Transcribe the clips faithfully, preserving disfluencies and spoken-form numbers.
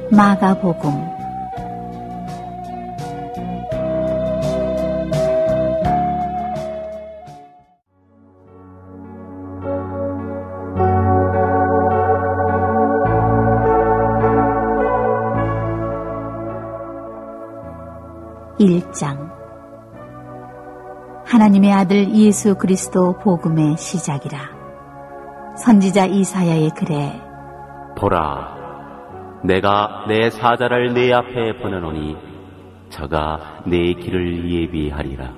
마가복음 일 장. 하나님의 아들 예수 그리스도 복음의 시작이라. 선지자 이사야의 글에 보라, 내가 내 사자를 내 앞에 보내노니 저가 내 길을 예비하리라.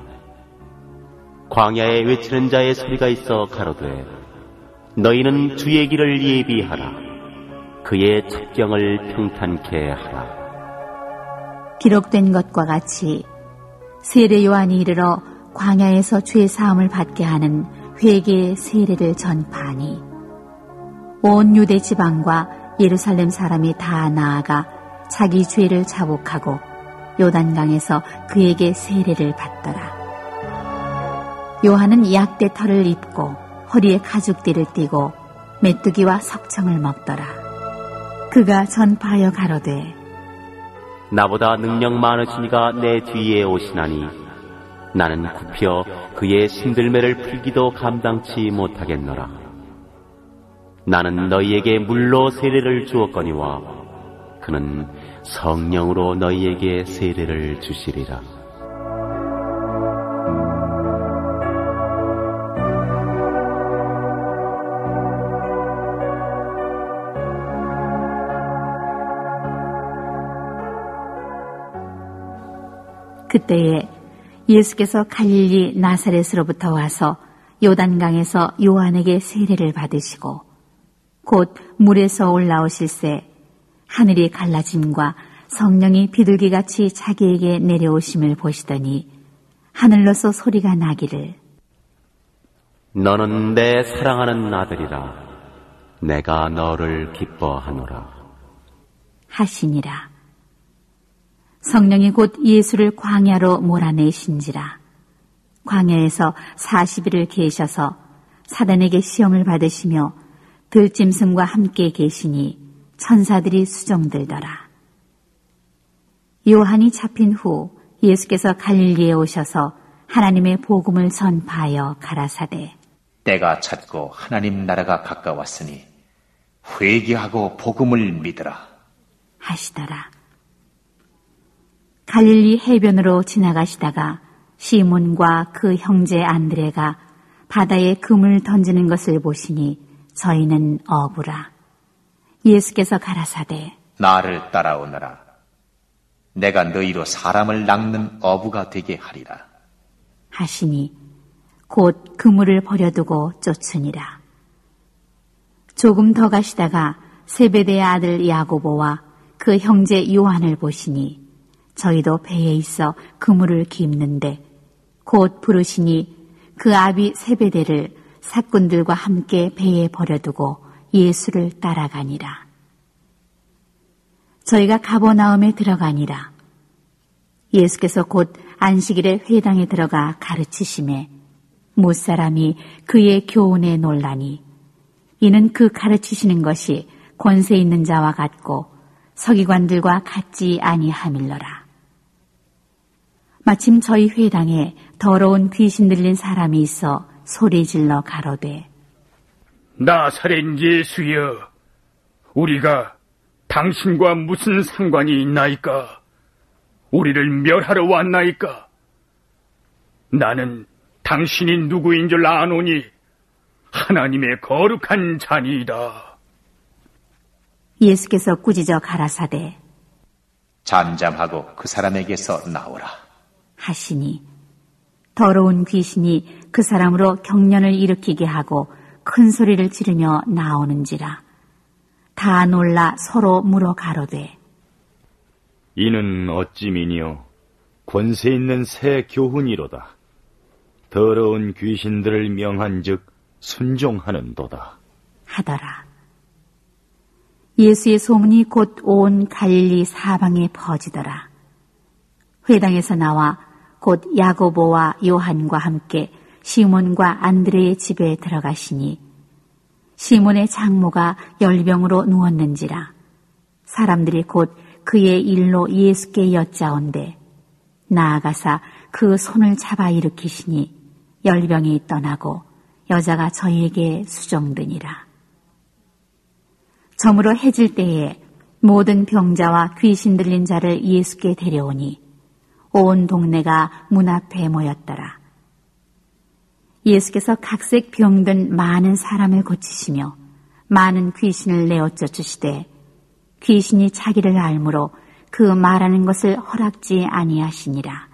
광야에 외치는 자의 소리가 있어 가로되 너희는 주의 길을 예비하라. 그의 첩경을 평탄케 하라. 기록된 것과 같이 세례 요한이 이르러 광야에서 죄 사함을 받게 하는 회개의 세례를 전파하니 온 유대 지방과 예루살렘 사람이 다 나아가 자기 죄를 자복하고 요단강에서 그에게 세례를 받더라. 요한은 약대 털을 입고 허리에 가죽띠를 띠고 메뚜기와 석청을 먹더라. 그가 전파하여 가로되 나보다 능력 많으시니가 내 뒤에 오시나니 나는 굽혀 그의 신들매를 풀기도 감당치 못하겠노라. 나는 너희에게 물로 세례를 주었거니와 그는 성령으로 너희에게 세례를 주시리라. 그때에 예수께서 갈릴리 나사렛으로부터 와서 요단강에서 요한에게 세례를 받으시고 곧 물에서 올라오실새 하늘이 갈라짐과 성령이 비둘기같이 자기에게 내려오심을 보시더니 하늘로서 소리가 나기를 너는 내 사랑하는 아들이라. 내가 너를 기뻐하노라 하시니라. 성령이 곧 예수를 광야로 몰아내신지라. 광야에서 사십 일을 계셔서 사단에게 시험을 받으시며 들짐승과 함께 계시니 천사들이 수종들더라. 요한이 잡힌 후 예수께서 갈릴리에 오셔서 하나님의 복음을 전파하여 가라사대 때가 찼고 하나님 나라가 가까웠으니 회개하고 복음을 믿으라 하시더라. 갈릴리 해변으로 지나가시다가 시몬과 그 형제 안드레가 바다에 금을 던지는 것을 보시니 저희는 어부라. 예수께서 가라사대 나를 따라오너라. 내가 너희로 사람을 낚는 어부가 되게 하리라 하시니 곧 그물을 버려두고 쫓으니라. 조금 더 가시다가 세베대의 아들 야고보와 그 형제 요한을 보시니 저희도 배에 있어 그물을 깁는데 곧 부르시니 그 아비 세베대를 사꾼들과 함께 배에 버려두고 예수를 따라가니라. 저희가 가버나움에 들어가니라. 예수께서 곧 안식일에 회당에 들어가 가르치심에 못사람이 그의 교훈에 놀라니 이는 그 가르치시는 것이 권세 있는 자와 같고 서기관들과 같지 아니함일러라. 마침 저희 회당에 더러운 귀신 들린 사람이 있어 소리질러 가로되 나사렛 예수여, 우리가 당신과 무슨 상관이 있나이까? 우리를 멸하러 왔나이까? 나는 당신이 누구인 줄 아노니 하나님의 거룩한 자니이다. 예수께서 꾸짖어 가라사대 잠잠하고 그 사람에게서 나오라 하시니 더러운 귀신이 그 사람으로 경련을 일으키게 하고 큰 소리를 지르며 나오는지라. 다 놀라 서로 물어 가로되 이는 어찌미니요 권세 있는 새 교훈이로다. 더러운 귀신들을 명한즉 순종하는도다 하더라. 예수의 소문이 곧 온 갈릴리 사방에 퍼지더라. 회당에서 나와 곧 야고보와 요한과 함께 시몬과 안드레의 집에 들어가시니 시몬의 장모가 열병으로 누웠는지라. 사람들이 곧 그의 일로 예수께 여짜온대 나아가사 그 손을 잡아 일으키시니 열병이 떠나고 여자가 저희에게 수종드니라. 저물어 해질 때에 모든 병자와 귀신 들린 자를 예수께 데려오니 온 동네가 문 앞에 모였더라. 예수께서 각색 병든 많은 사람을 고치시며 많은 귀신을 내어쫓 주시되 귀신이 자기를 알므로 그 말하는 것을 허락지 아니하시니라.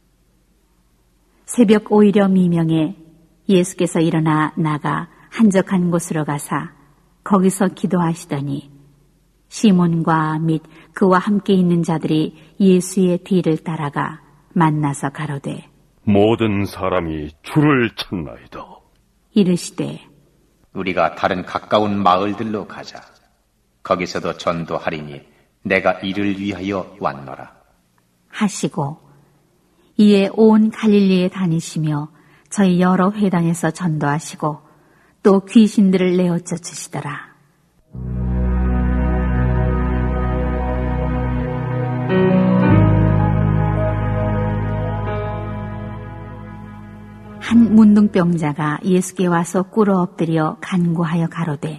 새벽 오히려 미명에 예수께서 일어나 나가 한적한 곳으로 가사 거기서 기도하시더니 시몬과 및 그와 함께 있는 자들이 예수의 뒤를 따라가 만나서 가로되 모든 사람이 주를 찾나이다. 이르시되 우리가 다른 가까운 마을들로 가자. 거기서도 전도하리니 내가 이를 위하여 왔노라. 하시고 이에 온 갈릴리에 다니시며 저희 여러 회당에서 전도하시고 또 귀신들을 내어쫓으시더라. 한 문둥병자가 예수께 와서 꿇어 엎드려 간구하여 가로되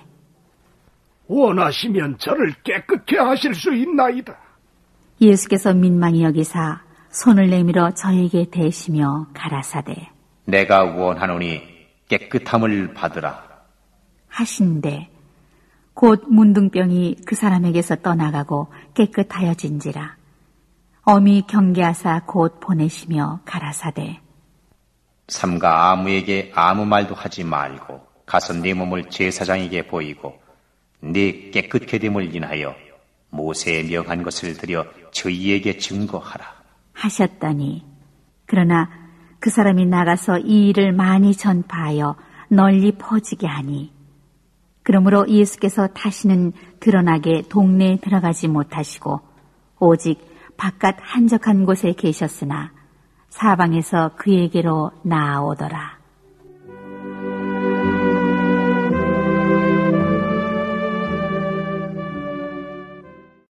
원하시면 저를 깨끗게 하실 수 있나이다. 예수께서 민망히 여기사 손을 내밀어 저에게 대시며 가라사대 내가 원하노니 깨끗함을 받으라 하신대 곧 문둥병이 그 사람에게서 떠나가고 깨끗하여진지라. 어미 경계하사 곧 보내시며 가라사대 삼가 아무에게 아무 말도 하지 말고 가서 네 몸을 제사장에게 보이고 네 깨끗게 됨을 인하여 모세의 명한 것을 들여 저희에게 증거하라 하셨더니 그러나 그 사람이 나가서 이 일을 많이 전파하여 널리 퍼지게 하니 그러므로 예수께서 다시는 드러나게 동네에 들어가지 못하시고 오직 바깥 한적한 곳에 계셨으나 사방에서 그에게로 나아오더라.